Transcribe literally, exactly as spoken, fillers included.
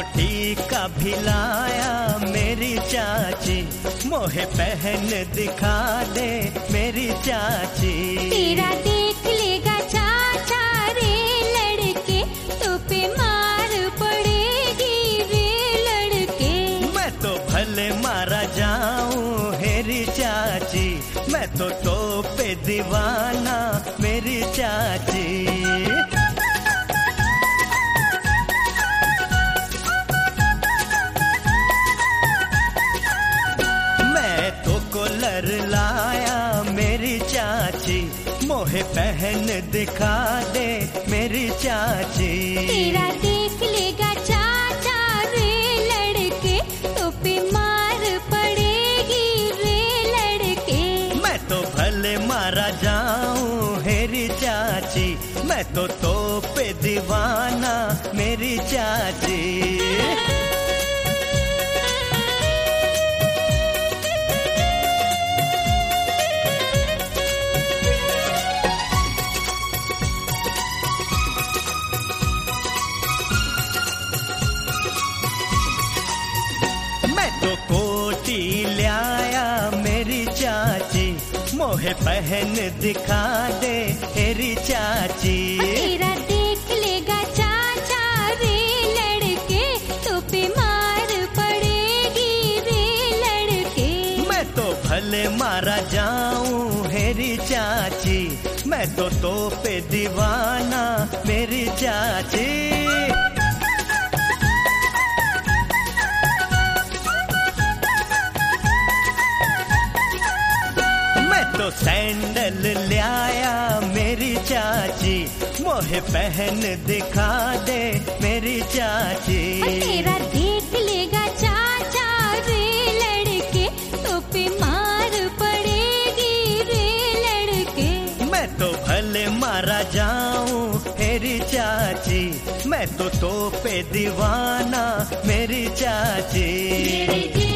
टीका भिलाया मेरी चाची, मोहे पहन दिखा दे मेरी चाची। तेरा देख लेगा चाचा रे लड़के, तो पे मार पड़ेगी रे लड़के। मैं तो भले मारा जाऊं हेरी चाची, मैं तो तो पे दीवाना मेरी चाची। कलर लाया मेरी चाची, मोहे पहन दिखा दे मेरी चाची। तेरा देख लेगा चाचा रे लड़के, तो पे मार पड़ेगी रे लड़के। मैं तो भले मारा जाऊं हेरी चाची, मैं तो तो पे दीवाना मेरी चाची। तो कोटी लाया मेरी चाची, मोहे पहन दिखा दे तेरी चाची। तेरा देख लेगा चाचा रे लड़के, तो पे मार पड़ेगी रे लड़के। मैं तो भले मारा जाऊं हेरी चाची, मैं तो तो पे दीवाना मेरी चाची। तो सैंडल लाया मेरी चाची, मोहे पहन दिखा दे मेरी चाची। तेरा देख लेगा चाचा रे लड़के, तो पे मार पड़ेगी रे लड़के। मैं तो भले मारा जाऊं हेरी चाची, मैं तो तो पे दीवाना मेरी चाची।